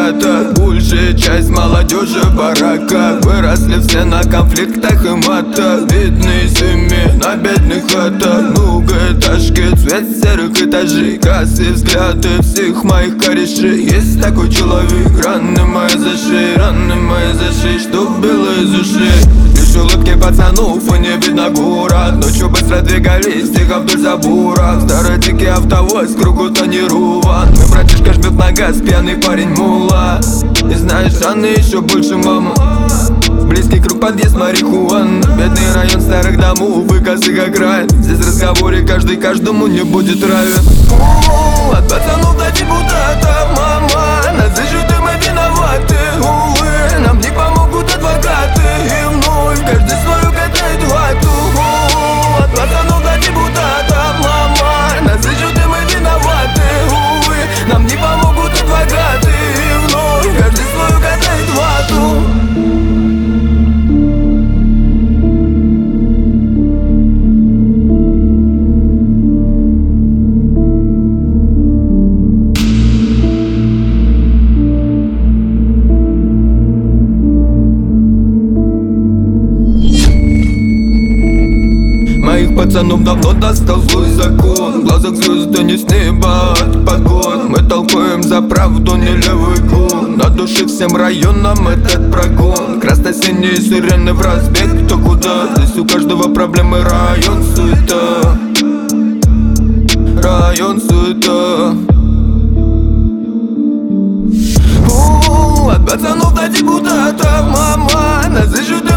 депутата. Большая часть молодежи в бараках, выросли все на конфликтах и матах. Бедные семьи на бедных хатах, многоэтажки, цвет серых этажей, косые взгляды всех моих корешей. Есть такой человек, раны мои зашей, раны мои зашей, что было из ушей. Лишь улыбки пацанов и не видно город. Ночью быстро двигались, тихо вдоль забора. Старый дикий автовоз, кругу тонирован. Мой братишка жмет на газ, пьяный парень мула. И знаешь, раны еще больше мама. Близкий круг, подъезд, марихуан. Бедный район старых домов и косых окраин. Здесь в разговоре каждый каждому не будет равен. От пацанов до депутатов, мама, нас ищут и мы виноваты. Увы, нам не помогут адвокаты. И вновь каждый свою катает вату. От пацанов до депутатов, мама, нас ищут и мы виноваты. Увы, нам не помогут адвокаты. И вновь каждый свою катает вату. Моих пацанов давно достал злой закон. В глазах звезды не с неба от погон. Мы толкуем за правду, не левый гон. На душе всем районам этот прогон. Красно-синие сирены в разбег, кто куда. Здесь у каждого проблемы, район суета. Район суета. От пацанов до депутатов, мама, нас ищут